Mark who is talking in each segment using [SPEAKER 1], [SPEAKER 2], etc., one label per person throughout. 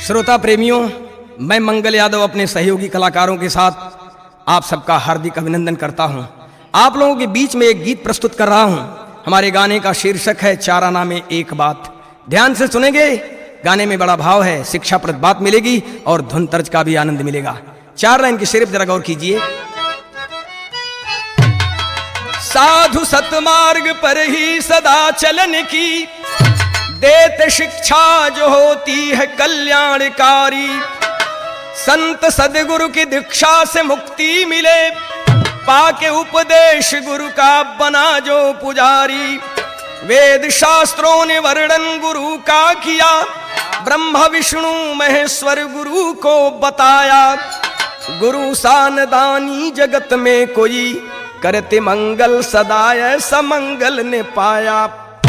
[SPEAKER 1] श्रोता प्रेमियों, मैं मंगल यादव अपने सहयोगी कलाकारों के साथ आप सबका हार्दिक अभिनंदन करता हूं। आप लोगों के बीच में एक गीत प्रस्तुत कर रहा हूं। हमारे गाने का शीर्षक है चार आना में एक बात। ध्यान से सुनेंगे, गाने में बड़ा भाव है, शिक्षाप्रद बात मिलेगी और धुन तर्ज का भी आनंद मिलेगा। चार लाइन की सिर्फ जरा गौर कीजिए। साधु सतमार्ग पर ही सदा चलन की देते शिक्षा जो होती है कल्याणकारी। संत सदगुरु की दीक्षा से मुक्ति मिले, पाके उपदेश गुरु का बना जो पुजारी। वेद शास्त्रों ने वर्णन गुरु का किया, ब्रह्मा विष्णु महेश्वर गुरु को बताया। गुरु सानदानी जगत में कोई करते मंगल सदा ऐसा मंगल ने पाया।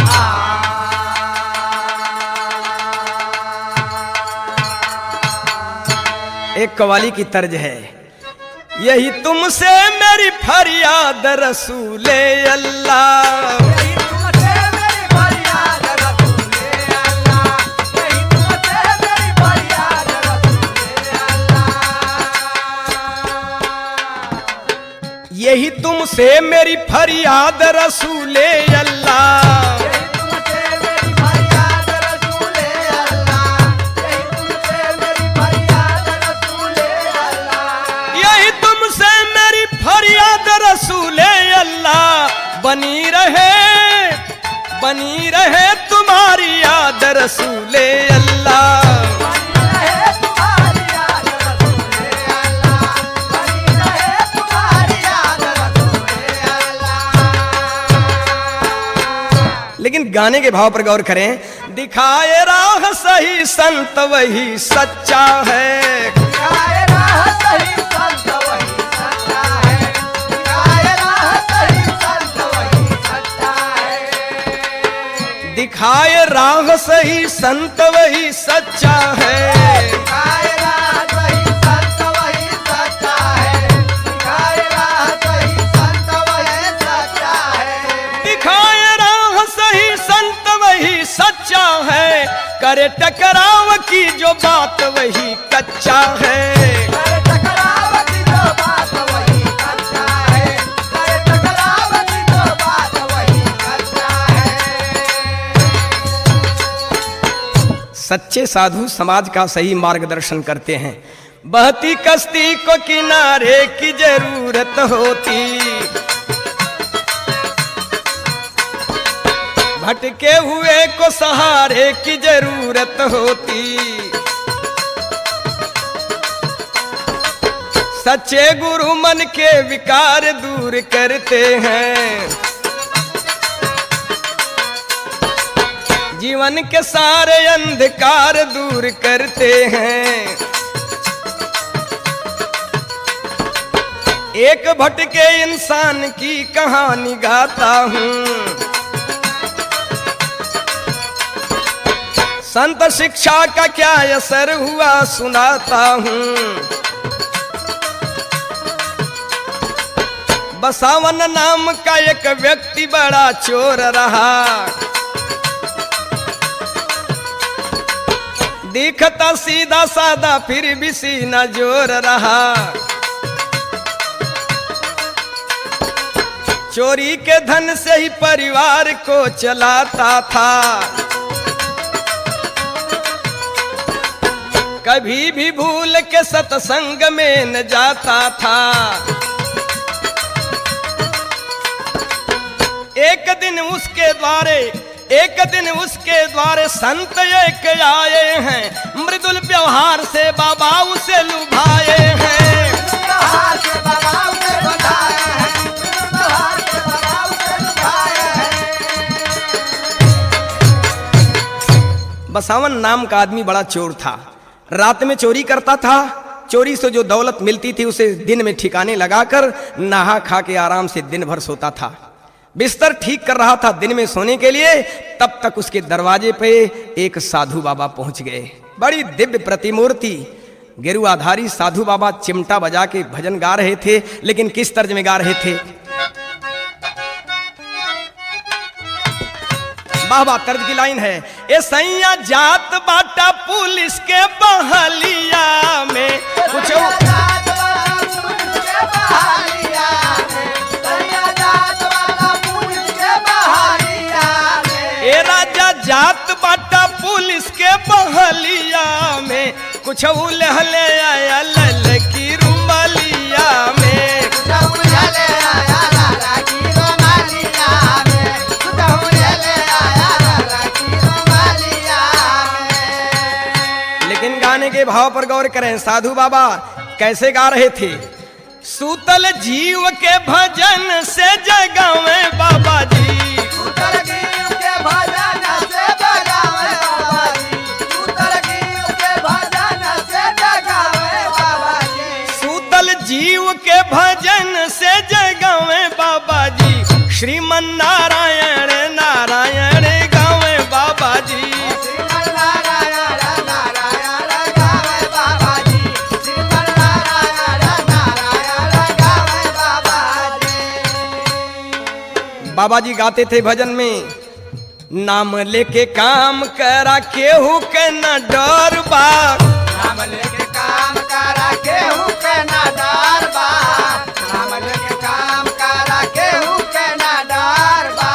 [SPEAKER 1] एक कवाली की तर्ज है, यही तुमसे मेरी फरियाद रसूले अल्लाह। यही तुमसे मेरी फरियाद रसूले अल्लाह। यही तुमसे मेरी फरियाद रसूले अल्लाह। बनी रहे तुम्हारी याद रसूले अल्लाह। लेकिन गाने के भाव पर गौर करें। दिखाए राह सही संत वही सच्चा है। दिखाए राह सही संत वही सच्चा है। दिखाए राह सही संत वही सच्चा है। दिखाए राह सही संत वही सच्चा है। दिखाए राह सही संत वही सच्चा है। दिखाए राह सही संत वही सच्चा है। दिखाए सही संत वही सच्चा है। करे टकराव की जो बात वही कच्चा है। करे टकराव की जो बात वही कच्चा है। करे टकराव की जो बात वही कच्चा है। सच्चे साधु समाज का सही मार्गदर्शन करते हैं। बहती कश्ती को किनारे की जरूरत होती, भटके हुए को सहारे की जरूरत होती। सच्चे गुरु मन के विकार दूर करते हैं। जीवन के सारे अंधकार दूर करते हैं। एक भटके इंसान की कहानी गाता हूँ। संत शिक्षा का क्या असर हुआ सुनाता हूँ। बसावन नाम का एक व्यक्ति बड़ा चोर रहा। दिखता सीधा साधा फिर भी सीना जोर रहा। चोरी के धन से ही परिवार को चलाता था। कभी भी भूल के सत्संग में न जाता था। एक दिन उसके द्वारे संत एक आए हैं। मृदुल व्यवहार से बाबा उसे लुभाए हैं। बसावन नाम का आदमी बड़ा चोर था। रात में चोरी करता था। चोरी से जो दौलत मिलती थी उसे दिन में ठिकाने लगाकर नहा खा के आराम से दिन भर सोता था। बिस्तर ठीक कर रहा था दिन में सोने के लिए, तब तक उसके दरवाजे पे एक साधु बाबा पहुंच गए। बड़ी दिव्य प्रतिमूर्ति, गेरुआधारी साधु बाबा चिमटा बजा के भजन गा रहे थे। लेकिन किस तर्ज में गा रहे थे? वाह वाह, तर्ज की लाइन है, ए सैया जात बाटा पुलिस के बहलिया में कुछ ए राजा जात बाटा पुलिस के बहलिया में कुछ उलहले आया लल की रुमालिया में लेकिन गाने के भाव पर गौर करें, साधु बाबा कैसे गा रहे थे, सूतल जीव के भजन से जगावे बाबा जी, सूतल जीव के भजन से जगावे बाबा जी, श्रीमन नारायण नारायण गावे बाबा जी। बाबा जी गाते थे भजन में, नाम लेके काम करा केहू के न डर बा,
[SPEAKER 2] नाम लेके काम करा केहू के न डर बा, नाम लेके काम करा केहू के न डर बा।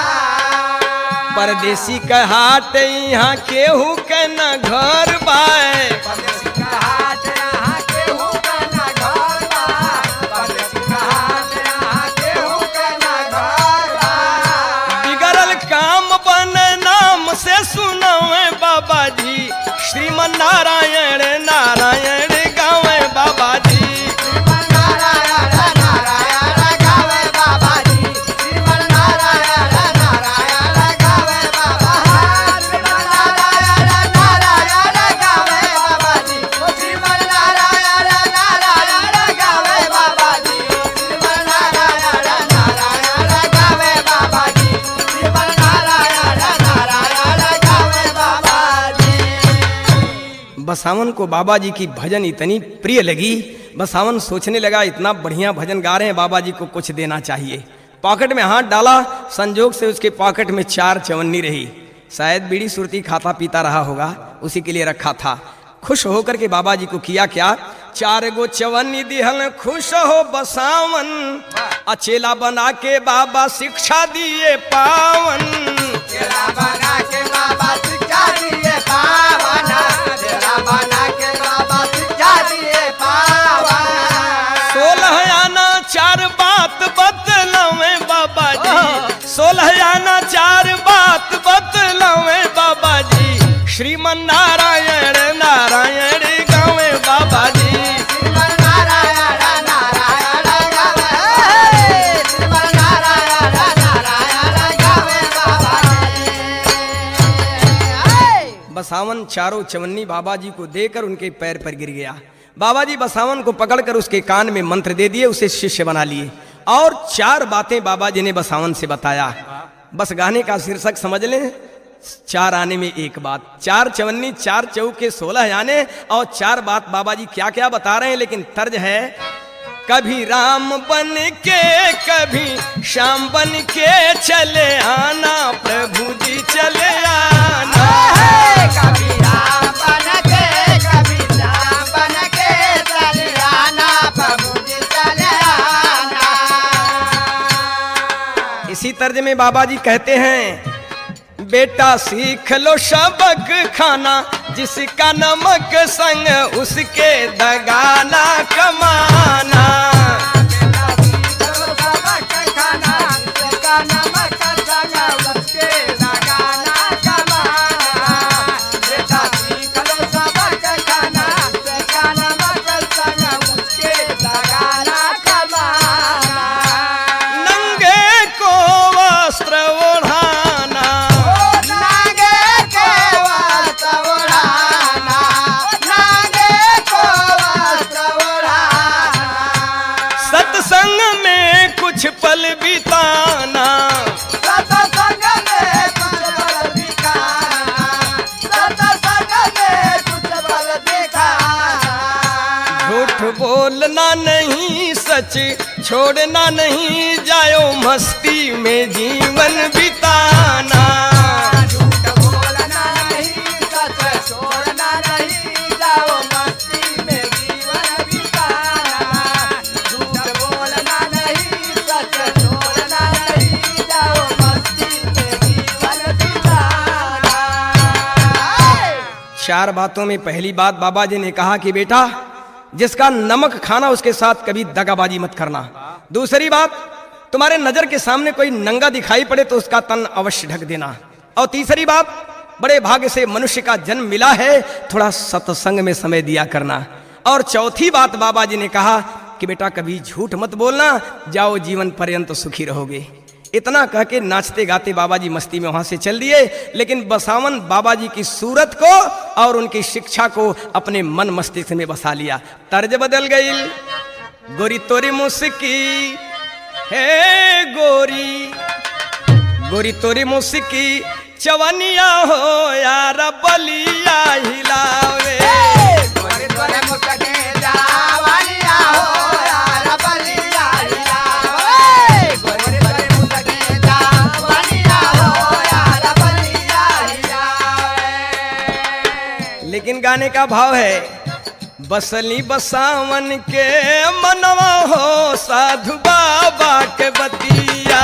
[SPEAKER 1] परदेसी का हाट यहाँ केहू के न घर बा,
[SPEAKER 2] परदेसी का हाट यहाँ केहू के न घर बा, परदेसी का हाट यहाँ केहू के न घर बा।
[SPEAKER 1] बिगड़ल काम बन नाम से सुनावे बाबा जी, श्रीमन नारायण नारायण गावे बाबा जी।
[SPEAKER 2] श्रीमन नारायण नारायण गावे बाबा जी, श्रीमन नारायण नारायण गावे बाबा, श्रीमन नारायण नारायण गावे बाबा जी, श्रीमन नारायण नारायण गावे बाबा जी, श्रीमन नारायण नारायण गावे बाबा जी, श्रीमन नारायण नारायण गावे बाबा जी।
[SPEAKER 1] बसावन को बाबा जी की भजन इतनी प्रिय लगी, बसावन सोचने लगा इतना बढ़िया भजन गा रहे हैं, बाबा जी को कुछ देना चाहिए। पॉकेट में हाथ डाला, संजोग से उसके पॉकेट में 4 चवन्नी रही, शायद बीड़ी सुरती खाता पीता रहा होगा, उसी के लिए रखा था। खुश होकर के बाबा जी को किया क्या, 4 गो चवन्नी दिहल, खुश हो बसावन, अचेला बना के बाबा शिक्षा दिए पावन,
[SPEAKER 2] चेला बना के बाबा शिक्षा दिए पावन, चेला बना के बाबा शिक्षा दिए पावन।
[SPEAKER 1] 16 आना 4 बात बतलावे बाबा जी, 16 आना 4 बात बतलावे बाबा जी, श्रीमन नारायण नारायण गावे बाबा जी।
[SPEAKER 2] श्रीमन नारायण नारायण गावे, श्रीमन नारायण नारायण गावे बाबा जी।
[SPEAKER 1] बसावन चारों चवन्नी बाबा जी को देकर उनके पैर पर गिर गया। बाबा जी बसावन को पकड़कर उसके कान में मंत्र दे दिए, उसे शिष्य बना लिए, और 4 बातें बाबा जी ने बसावन से बताया। बस गाने का शीर्षक समझ लें, 4 आने में 1 बात, 4 चवन्नी 4 चौके 16 आने, और 4 बात बाबा जी क्या क्या बता रहे हैं, लेकिन तर्ज है, कभी राम बन के कभी श्याम बन के चले आना, प्रभु जी चले आना।
[SPEAKER 2] कभी राम बन के कभी श्याम बन के चले आना, प्रभु जी चले आना।
[SPEAKER 1] इसी तर्ज में बाबा जी कहते हैं, बेटा सीख लो सबक खाना, जिसका नमक संग उसके दगाना कमाना।
[SPEAKER 2] बेटा सीख लो सबक खाना, जिसका नमक संग उसके दगाना कमाना। बेटा सीख लो सबक खाना, जिसका नमक संग उसके दगाना कमाना।
[SPEAKER 1] नंगे को वस्त्र ओढ़ाना,
[SPEAKER 2] नागे को वस्त्र ओढ़ाना, नागे को वस्त्र ओढ़ाना।
[SPEAKER 1] सत्संग में कुछ पल बिताना,
[SPEAKER 2] सत्संग में कुछ बल दिखाना, सत्संग में कुछ बल दिखाना।
[SPEAKER 1] झूठ बोलना नहीं, सच छोड़ना नहीं, जायो मस्ती में जीवन बिताना। 4 बातों में पहली बात बाबा जी ने कहा कि बेटा जिसका नमक खाना उसके साथ कभी दगाबाजी मत करना। दूसरी बात, तुम्हारे नजर के सामने कोई नंगा दिखाई पड़े तो उसका तन अवश्य ढक देना। और तीसरी बात, बड़े भाग्य से मनुष्य का जन्म मिला है, थोड़ा सत्संग में समय दिया करना। और चौथी बात बाबा जी ने कहा कि बेटा कभी झूठ मत बोलना, जाओ जीवन पर्यंत सुखी रहोगे। इतना कह के नाचते गाते बाबा जी मस्ती में वहां से चल दिए। लेकिन बसावन बाबा जी की सूरत को और उनकी शिक्षा को अपने मन मस्तिष्क में बसा लिया। तर्ज बदल गई, गोरी तोरी मुस्की है गोरी, गोरी तोरी मुस्की चवनिया हो यार बलिया हिलावे। लेकिन गाने का भाव है, बसली बसावन के मनवा हो साधु बाबा के बतिया।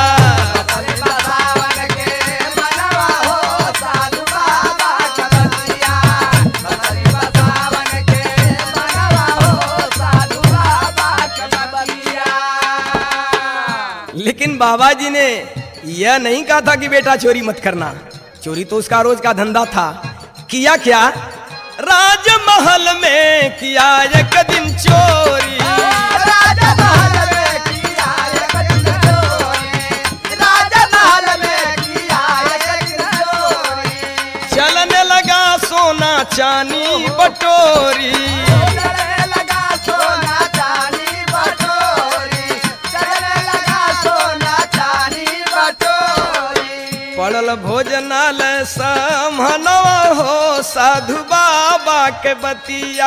[SPEAKER 1] लेकिन बाबा जी ने यह नहीं कहा था कि बेटा चोरी मत करना। चोरी तो उसका रोज का धंधा था। किया क्या? राजमहल में किया एक दिन चोरी, राजमहल में किया एक दिन चोरी, राजमहल में किया एक दिन चोरी। चलने लगा सोना चांदी बटोरी, चलने लगा सोना चांदी बटोरी, चलने लगा सोना चांदी बटोरी। पड़ल भोजनालय समनवा हो साधु बाबा के बतिया।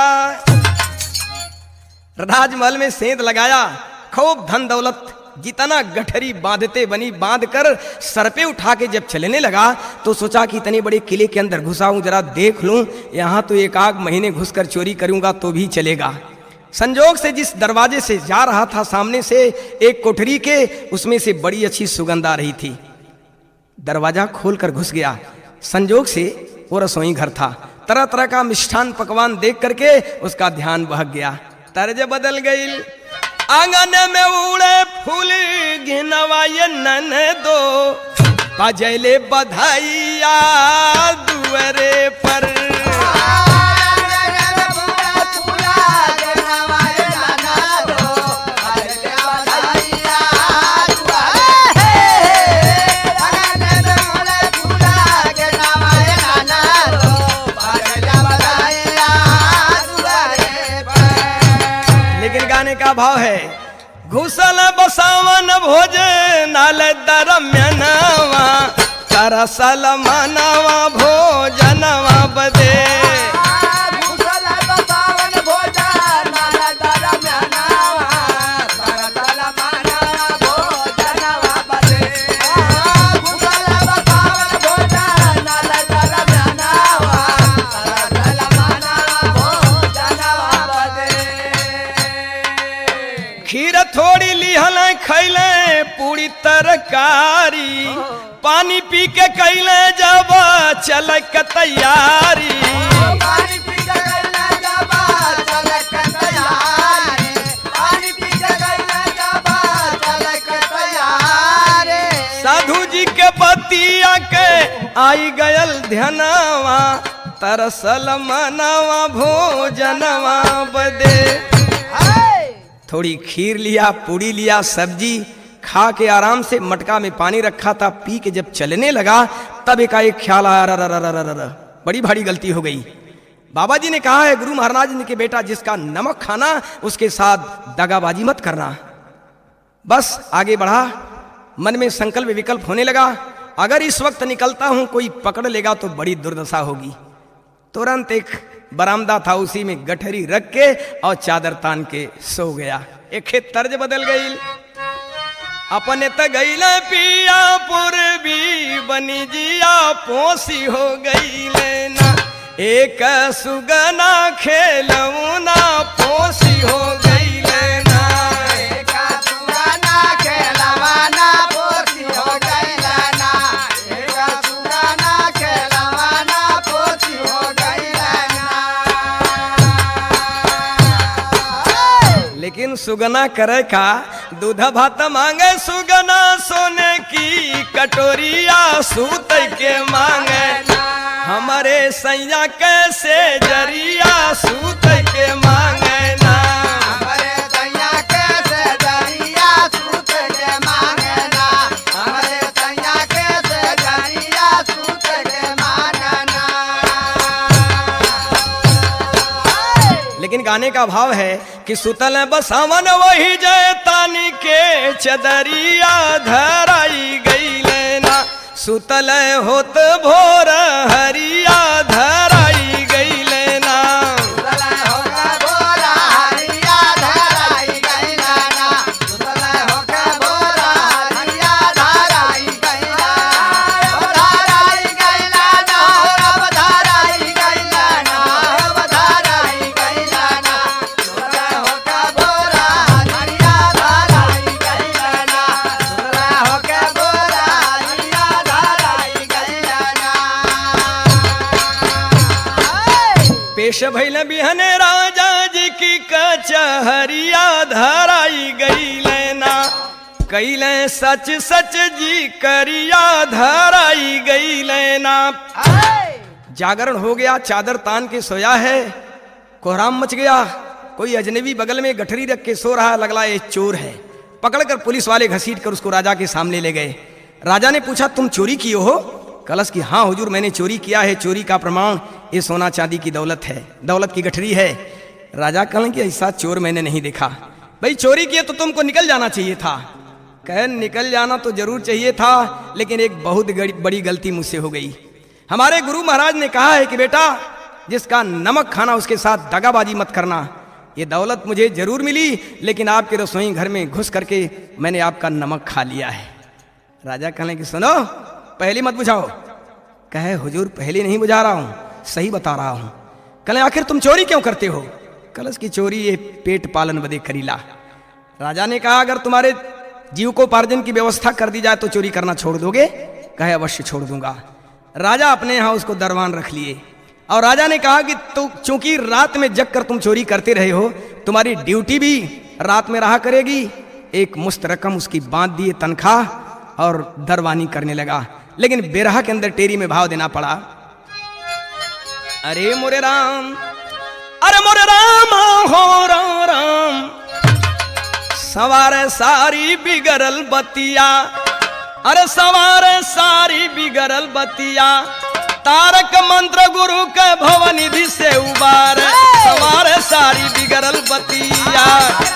[SPEAKER 1] राजमहल में सेंध लगाया, खूब धन दौलत जितना गठरी बांधते बनी बांध कर सर पे उठा के जब चलने लगा तो सोचा कि इतने बड़े किले के अंदर घुसा हूं, जरा देख लूं, यहां तो 1 महीने घुसकर चोरी करूंगा तो भी चलेगा। संजोग से जिस दरवाजे से जा रहा था सामने से एक कोठरी के, उसमें से बड़ी अच्छी सुगंध आ रही थी। दरवाजा खोलकर घुस गया। संजोग से वो रसोई घर था। तरह तरह का मिष्ठान पकवान देख करके उसका ध्यान बहक गया। तर्ज बदल गई, आंगन में उड़े फूल घिनवा ये ननदो, बजैले बधाइया दुअरे पर। का भाव है, घुसल बसावन भोजनाल दरम्यानवा, तरसल मनवा भोजनवा बदे। घुसल बसावन भोजनाल दरम्यानवा, तरसल मनवा भोजनवा बदे। घुसल बसावन भोजनाल दरम्यानवा, तरसल मनवा भोजनवा बदे। खीर थोड़ी लिहल खैले पूरी तरकारी, पानी पी के कैले जब चल के तैयारी, पानी पी के कैले जब चल के तैयारी, पानी पी के कैले जब चल के तैयारी। साधु जी के बतिया के आई गयल ध्यानवा, तरसल मनवा भोजनवा बदे। थोड़ी खीर लिया, पूड़ी लिया, सब्जी खा के आराम से मटका में पानी रखा था, पी के जब चलने लगा तब एकाएक ख्याल आया, बड़ी भारी गलती हो गई। बाबा जी ने कहा है गुरु महाराज ने कि बेटा जिसका नमक खाना उसके साथ दगाबाजी मत करना। बस आगे बढ़ा, मन में संकल्प विकल्प होने लगा, अगर इस वक्त निकलता हूं कोई पकड़ लेगा तो बड़ी दुर्दशा होगी। तुरंत एक बरामदा था, उसी में गठरी रख के और चादर तान के सो गया। एक तर्ज बदल गई, अपने त गईले पिया पूर्वी बनी जिया पोसी हो गई लेना, एक सुगना खेलौना पोसी हो गई लेना, एक सुगना खेलवाना पोसी हो गई लेना, एक सुगना खेलवाना पोसी हो गई लेना। लेकिन सुगना करे का दूध भात मांगे सुगना सोने की कटोरिया सूत के मांगे हमारे सैया कैसे जरिया सूत के मांगे ना
[SPEAKER 2] हमारे सैया कैसे जरिया सूत के मांगे ना हमारे सैया कैसे जरिया सूत के मांगे ना।
[SPEAKER 1] लेकिन गाने का भाव है कि सुतल बसावन वही जयतानी के चदरिया धराई गई लेना सुतल होत भोर हरिया धराई गई लेना
[SPEAKER 2] सुतले होके भोरा हरिया धराई गई ना सुतले होके भोरा हरिया धराई गई ना धराई गई ना रब धराई गई ना रब धराई गई ना सुतले होके भोरा हरिया धराई गई ना सुतले होके भोरा हरिया धराई गई ना।
[SPEAKER 1] पेश भइल बिहने राजा जी की कचहरिया धराई गई लेना कैले सच सच जी करिया धराई गई लेना। जागरण हो गया चादर तान के सोया है कोहराम मच गया कोई अजनबी बगल में गठरी रख के सो रहा लगला ये चोर है पकड़कर पुलिस वाले घसीट कर उसको राजा के सामने ले गए। राजा ने पूछा तुम चोरी किए हो कलश की हाँ हुजूर मैंने चोरी किया है चोरी का प्रमाण ये सोना चांदी की दौलत है दौलत की गठरी है। राजा कहने कि ऐसा चोर मैंने नहीं देखा भाई चोरी किए तो तुमको निकल जाना चाहिए था। कह निकल जाना तो जरूर चाहिए था लेकिन एक बहुत बड़ी गलती मुझसे हो गई। हमारे गुरु महाराज ने कहा है कि बेटा जिसका नमक खाना उसके साथ दगाबाजी मत करना। ये दौलत मुझे जरूर मिली लेकिन आपके रसोई घर में घुस करके मैंने आपका नमक खा लिया है। राजा कहने की सुनो पहली मत बुझाओ। कहे हुजूर पहली नहीं बुझा रहा हूं सही बता रहा हूं। कहले आखिर तुम चोरी क्यों करते हो। कलश की चोरी ये पेट पालन बदे करीला। राजा ने कहा अगर तुम्हारे जीविकोपार्जन की व्यवस्था कर दी जाए तो चोरी करना छोड़ दोगे। कहे अवश्य छोड़ दूंगा। राजा अपने यहाँ उसको दरबान रख लिए और राजा ने कहा कि तो चूंकि रात में जग कर तुम चोरी करते रहे हो तुम्हारी ड्यूटी भी रात में रहा करेगी। एक मुश्त रकम उसकी बांध दिए तनख्वाह और दरबानी करने लगा। लेकिन बेरहा के अंदर टेरी में भाव देना पड़ा। अरे मोरे राम हो राम सवारे सारी बिगड़ल बतिया अरे सवारे सारी बिगड़ल बतिया तारक मंत्र गुरु के भवनिधि से उबार सवारे सारी बिगड़ल बतिया।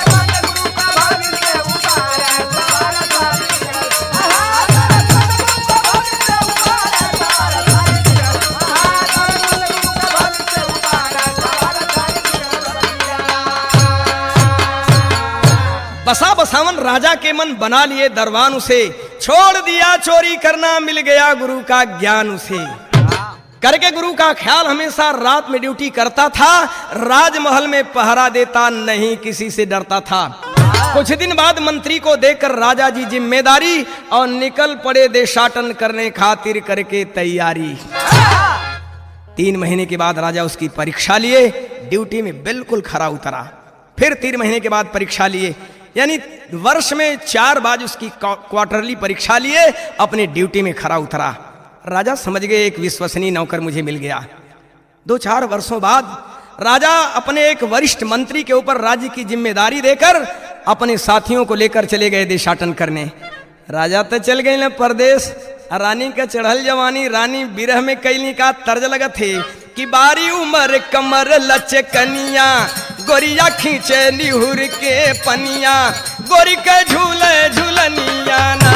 [SPEAKER 1] बसा बसावन राजा के मन बना लिए दरबान उसे छोड़ दिया चोरी करना मिल गया गुरु का ज्ञान उसे करके गुरु का ख्याल हमेशा रात में ड्यूटी करता था। राजमहल में पहरा देता नहीं किसी से डरता था। कुछ दिन बाद मंत्री को देखकर राजा जी जिम्मेदारी और निकल पड़े देशाटन करने खातिर करके तैयारी। 3 महीने के बाद राजा उसकी परीक्षा लिए ड्यूटी में बिल्कुल खरा उतरा। फिर 3 महीने के बाद परीक्षा लिए यानी वर्ष में 4 बार उसकी क्वार्टरली परीक्षा लिए अपने ड्यूटी में खरा उतरा। राजा समझ गए एक विश्वसनीय नौकर मुझे मिल गया। 2-4 वर्षों बाद राजा अपने एक वरिष्ठ मंत्री के ऊपर राज्य की जिम्मेदारी देकर अपने साथियों को लेकर चले गए देशाटन करने। राजा तो चल गए ना परदेश। रानी का चढ़ल जवानी रानी बिरह में कैली का तर्ज लगत है कि बारी उमर कमर लचकनिया गोरिया खींचे निहुर के पनिया गोरी के झूले झूलनिया ना।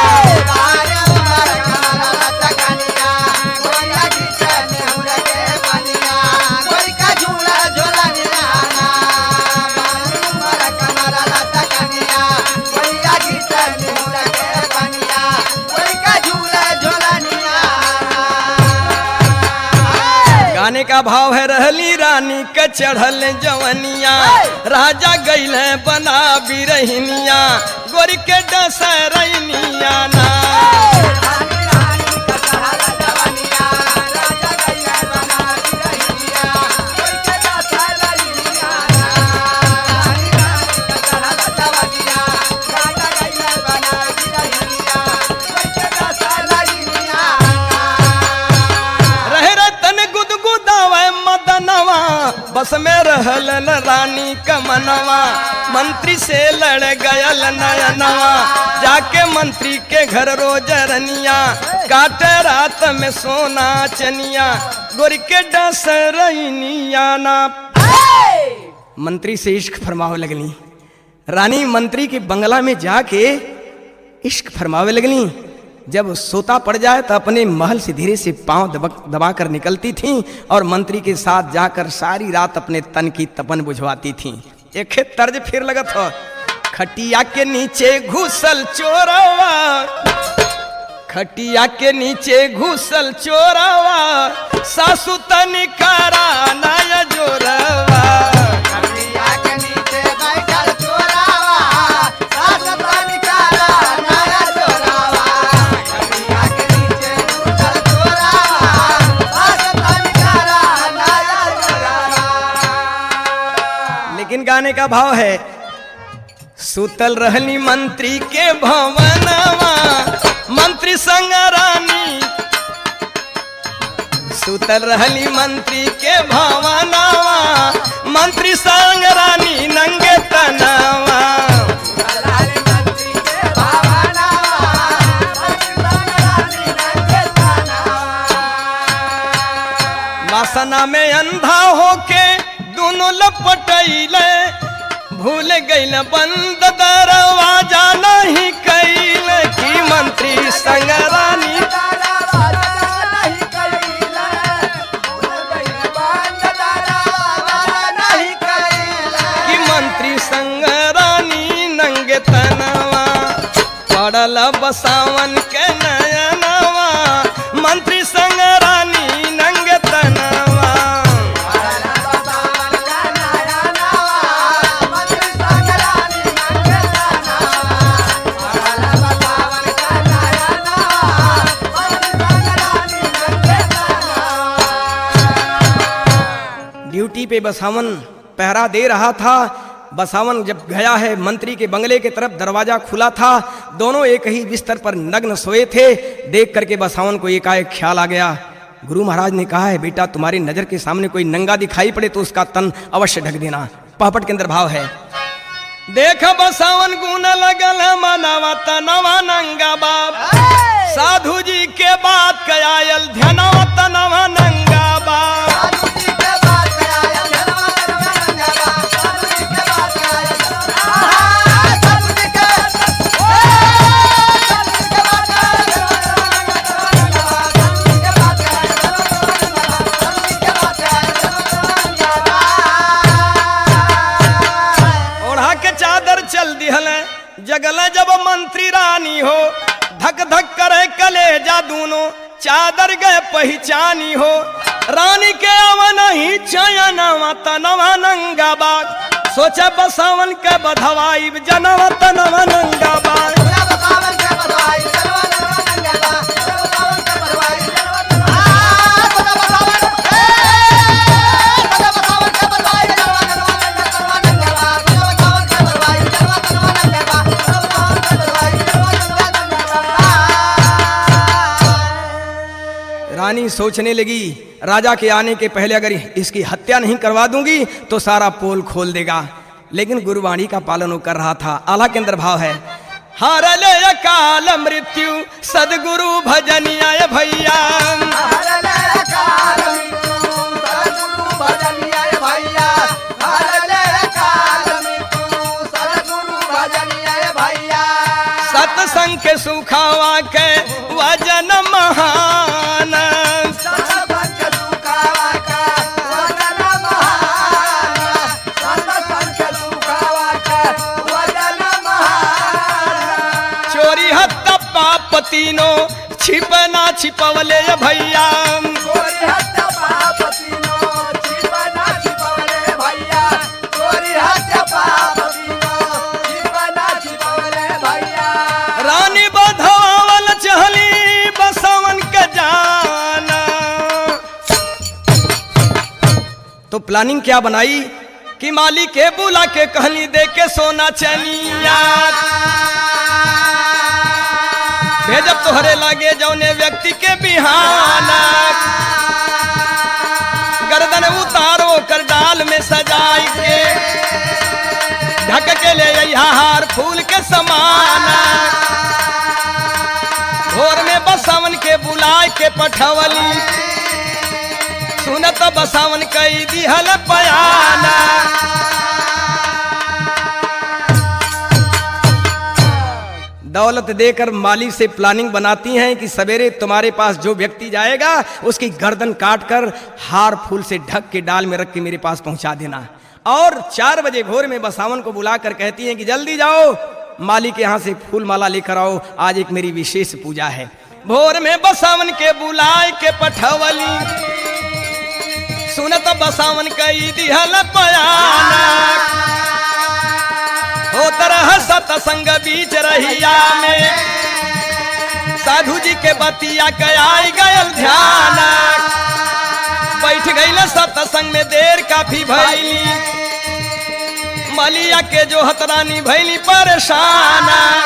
[SPEAKER 1] गाने का भाव है रहली रानी का चढ़ल जवनिया राजा गईल बना बिरहिनिया गोरी के डसरनिया ना। रानी का मनवा, मंत्री से लड़ गयल नयनवा। जाके मंत्री के घर रोज रनिया, काटे रात में सोना चनिया, गोरी के डस रनिया ना। मंत्री से इश्क फरमावे लगली। रानी मंत्री के बंगला में जाके इश्क फरमावे लगली। जब सोता पड़ जाए तो अपने महल से धीरे से पांव दबा कर निकलती थीं और मंत्री के साथ जाकर सारी रात अपने तन की तपन बुझवाती थीं। एक तर्ज फिर लगत हो। खटिया के नीचे घुसल चोरवा, खटिया के नीचे घुसल चोरवा, सासु तनिकारा नया जोरवा। लेकिन गाने का भाव है, सुतल रहली मंत्री के भवनवा, मंत्री संग रानी, सुतल रहली मंत्री के भवनवा, मंत्री संग रानी नंगे तनवा। वासना में अंधा होके दोनों लपटैले, भूल गईल बंद दरवाजा नहीं कैल की मंत्री संग रानी। की मंत्री संग रानी नंगे तनवा, पड़ल बसावन के नयनवा, मंत्री संग रानी नंगे तनवा। ड्यूटी पे बसावन पहरा दे रहा था। बसावन जब गया है मंत्री के बंगले की तरफ, दरवाजा खुला था, दोनों एक ही बिस्तर पर नग्न सोए थे। देख करके बसावन को एकाएक ख्याल आ गया। गुरु महाराज ने कहा है, बेटा तुम्हारी नजर के सामने कोई नंगा दिखाई पड़े तो उसका तन अवश्य ढक देना। पापट के अंदर भाव है, देख बसावन गुण लगल मनावा तनवा नंगा बाप, साधु जी के बात कयायल ध्यानवा तनवा नंगा बाप। जगल जब मंत्री रानी हो, धक धक करे कलेजा दूनो, चादर गए पहचानी हो। रानी के अवन ही चयनवा तनवा नंगा बाग, सोचे बसावन के बधवाई जनवा तनवा नंगा बाग। रानी सोचने लगी, राजा के आने के पहले अगर इसकी हत्या नहीं करवा दूंगी तो सारा पोल खोल देगा। लेकिन गुरुवाणी का पालन वो कर रहा था। आला के अंदर भाव है, हार ले काल मृत्यु सदगुरु भजनिया भैया, सत्संग के सुखावा के वजन महान, चोरी हत्या पाप तीनों छिपना छिपवले भैया, रानी बधवावल चहली बसवन के जाना। तो प्लानिंग क्या बनाई कि माली के बुला के कहनी दे के सोना चनिया, भेजब तोहरे लागे जौने व्यक्ति के बिहाना, गर्दन उतारो कर डाल में सजाई के, ढक के ले अइहा हार फूल के समान। भोर में बसावन के बुलाए के पठवली, सुनत बसावन कई दिहल पयाना। दौलत देकर माली से प्लानिंग बनाती हैं कि सवेरे तुम्हारे पास जो व्यक्ति जाएगा उसकी गर्दन काटकर हार फूल से ढक के डाल में रख के मेरे पास पहुंचा देना। और 4 बजे भोर में बसावन को बुलाकर कहती हैं कि जल्दी जाओ, माली के यहाँ से फूल माला लेकर आओ, आज एक मेरी विशेष पूजा है। भोर में बसावन के बुलाए के पठवली, सुनत बसावन कई दिहल पयाना। हो तरह सतसंग बीच रहिया में, साधु जी के बतिया के आई गयल ध्यान। बैठ गई सतसंग में देर काफी भैली, मलिया के जो हतरानी भैली परेशान।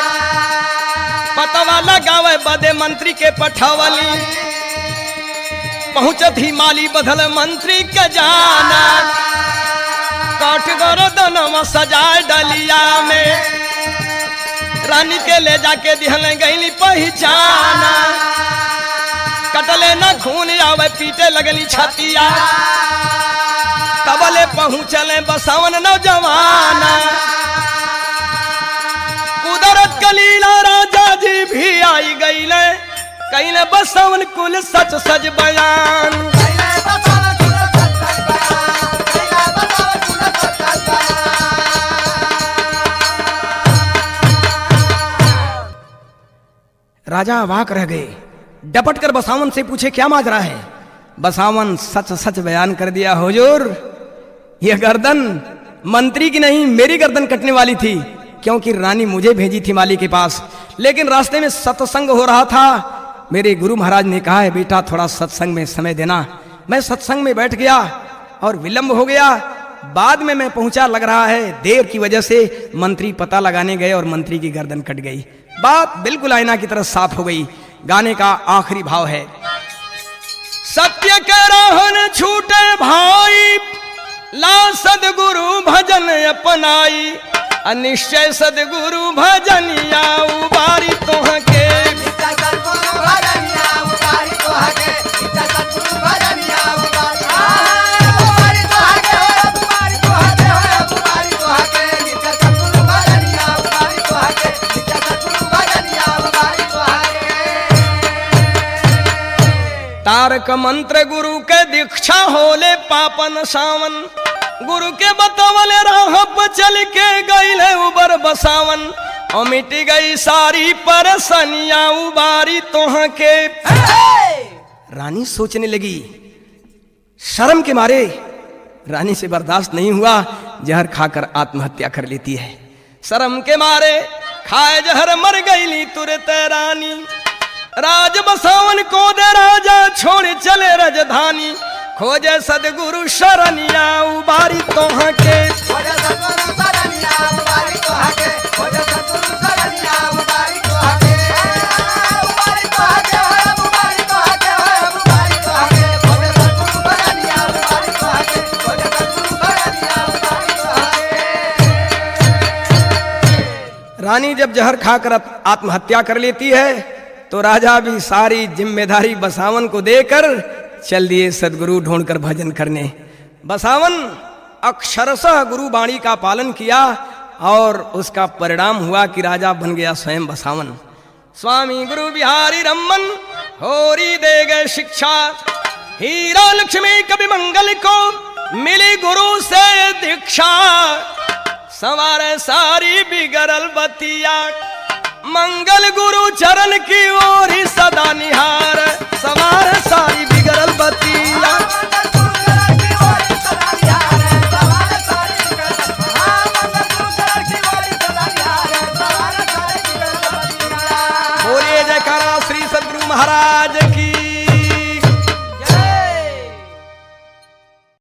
[SPEAKER 1] पतवा लगावे बदे मंत्री के पठवली, पहुंचत ही माली बदल मंत्री के जाना। काट गर्दन सजाए डलिया में, रानी के ले जाके दिहल गईली पहचाना। कटले न खून आवे पीटे लगली छतिया, तबले पहुंचले बसावन नौजवाना। कुदरत कलीला राजा जी भी आई गईले, कईले बसावन कुल सच सच बयान। राजा अवाक रह गए, डपट कर बसावन से पूछे क्या माजरा है। बसावन सच सच बयान कर दिया, हुजूर यह गर्दन मंत्री की नहीं मेरी गर्दन कटने वाली थी, क्योंकि रानी मुझे भेजी थी माली के पास। लेकिन रास्ते में सत्संग हो रहा था, मेरे गुरु महाराज ने कहा है बेटा थोड़ा सत्संग में समय देना। मैं सत्संग में बैठ गया और विलंब हो गया। बाद में मैं पहुंचा, लग रहा है देर की वजह से मंत्री पता लगाने गए और मंत्री की गर्दन कट गई। बात बिल्कुल आईना की तरह साफ हो गई। गाने का आखिरी भाव है, सत्य के राहन छूटे भाई, ला सदगुरु भजन अपनाई। अनिश्चय सदगुरु भजनिया उबारी तोह के, तारक मंत्र गुरु के दीक्षा होले पापन सावन। गुरु के बतवले राह पर चल के गईले उबर बसावन। और मिट गई सारी परेशानियां उबारी तोह के। रानी सोचने लगी, शर्म के मारे रानी से बर्दाश्त नहीं हुआ, जहर खाकर आत्महत्या कर लेती है। शर्म के मारे खाए जहर मर गईली तुरंत रानी। राज बसावन को दे राजा छोड़ चले राजधानी। खोजे सदगुरु शरणिया उबारी तोह के, रानी जब जहर खाकर आत्महत्या कर लेती है तो राजा भी सारी जिम्मेदारी बसावन को देकर चल दिए सदगुरु ढूंढकर भजन करने। बसावन अक्षरशः गुरु वाणी का पालन किया और उसका परिणाम हुआ कि राजा बन गया स्वयं बसावन। स्वामी गुरु बिहारी रमन होरी दे गए शिक्षा। हीरा लक्ष्मी कवि मंगल को मिली गुरु से दीक्षा। सवारे सारी बिगड़ल बतिया, मंगल गुरु चरण की ओर ही सदा निहार। सवारे सारी बिगड़ल बतिया।